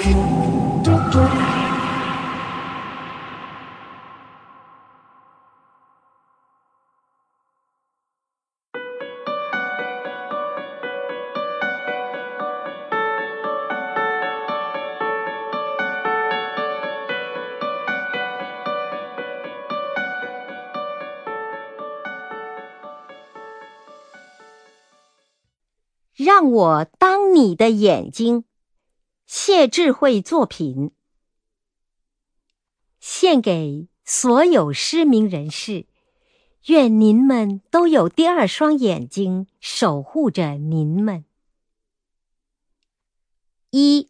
让我当你的眼睛，谢智慧作品，献给所有失明人士，愿您们都有第二双眼睛守护着您们。1.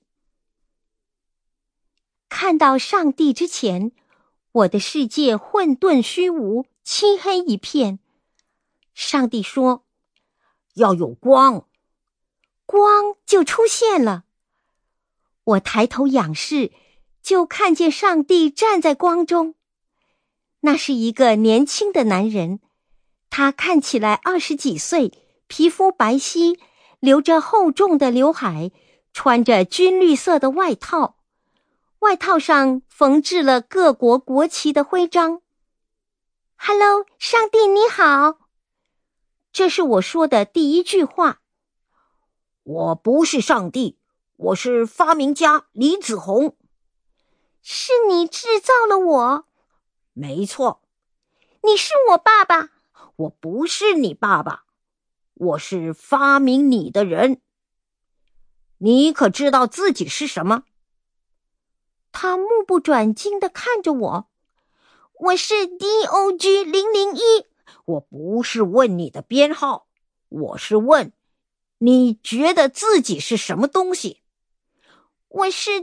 看到上帝之前，我的世界混沌虚无，漆黑一片。上帝说， 要有光， 光就出现了。我抬头仰视，就看见上帝站在光中。那是一个年轻的男人，他看起来20几岁，皮肤白皙，留着厚重的刘海，穿着军绿色的外套，外套上缝制了各国国旗的徽章。“Hello， 上帝你好。”这是我说的第一句话。 我不是上帝，我是发明家李子宏。 是你制造了我？ 没错。 你是我爸爸？ 我不是你爸爸，我是发明你的人。你可知道自己是什么？ 他目不转睛地看着我。我是 DOG001。 我不是问你的编号，我是问你觉得自己是什么东西。 我是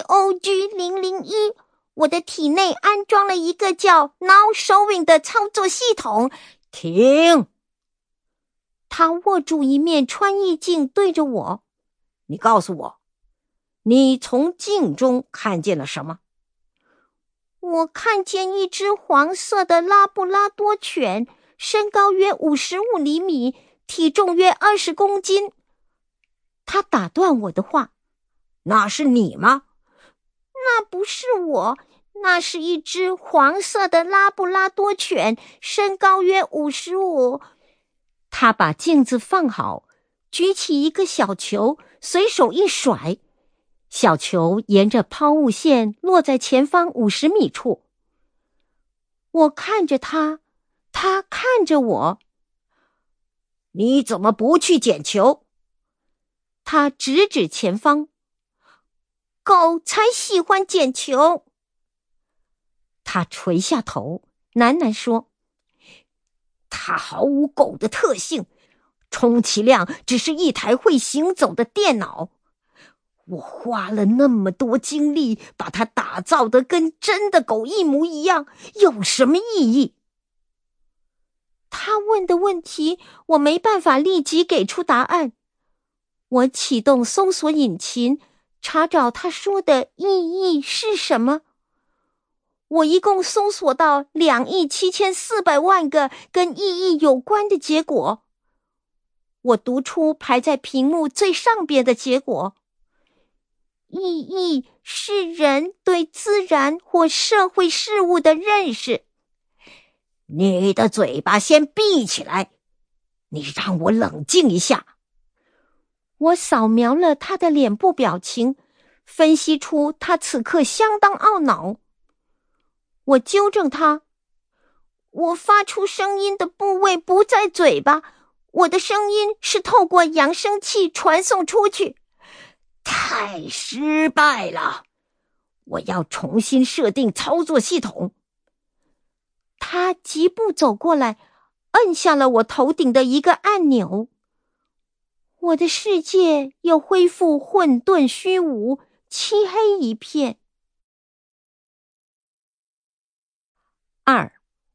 DOG001，我的体内安装了一个叫 Now Showing 的操作系统。 停！ 他握住一面穿衣镜对着我。 你告诉我，你从镜中看见了什么？ 我看见一只黄色的拉布拉多犬，身高约55厘米，体重约20公斤。他打断我的话。 那是你吗？ 那不是我，那是一只黄色的拉布拉多犬，身高约55。他把镜子放好，举起一个小球，随手一甩，小球沿着抛物线落在前方50米处。我看着他，他看着我。 你怎么不去捡球？ 他指指前方。狗才喜欢捡球。他垂下头，喃喃说， 它毫无狗的特性，充其量只是一台会行走的电脑。我花了那么多精力把它打造得跟真的狗一模一样，有什么意义？ 他问的问题，我没办法立即给出答案。我启动搜索引擎，查找他说的意义是什么。我一共搜索到2.74亿万个跟意义有关的结果。我读出排在屏幕最上边的结果。意义是人对自然或社会事物的认识。 你的嘴巴先闭起来，你让我冷静一下。 我扫描了他的脸部表情，分析出他此刻相当懊恼。我纠正他，我发出声音的部位不在嘴巴，我的声音是透过扬声器传送出去。 太失败了，我要重新设定操作系统。 他疾步走过来，摁下了我头顶的一个按钮。我的世界又恢复混沌虚无，漆黑一片。2.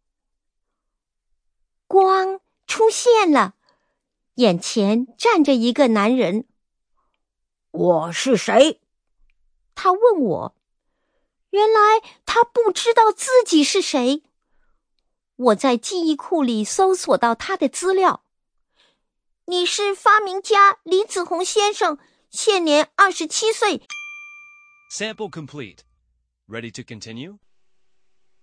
光出现了，眼前站着一个男人。 我是谁？ 他问我。原来他不知道自己是谁。我在记忆库里搜索到他的资料。你是发明家李子宏先生，现年27岁。 Sample complete. Ready to continue?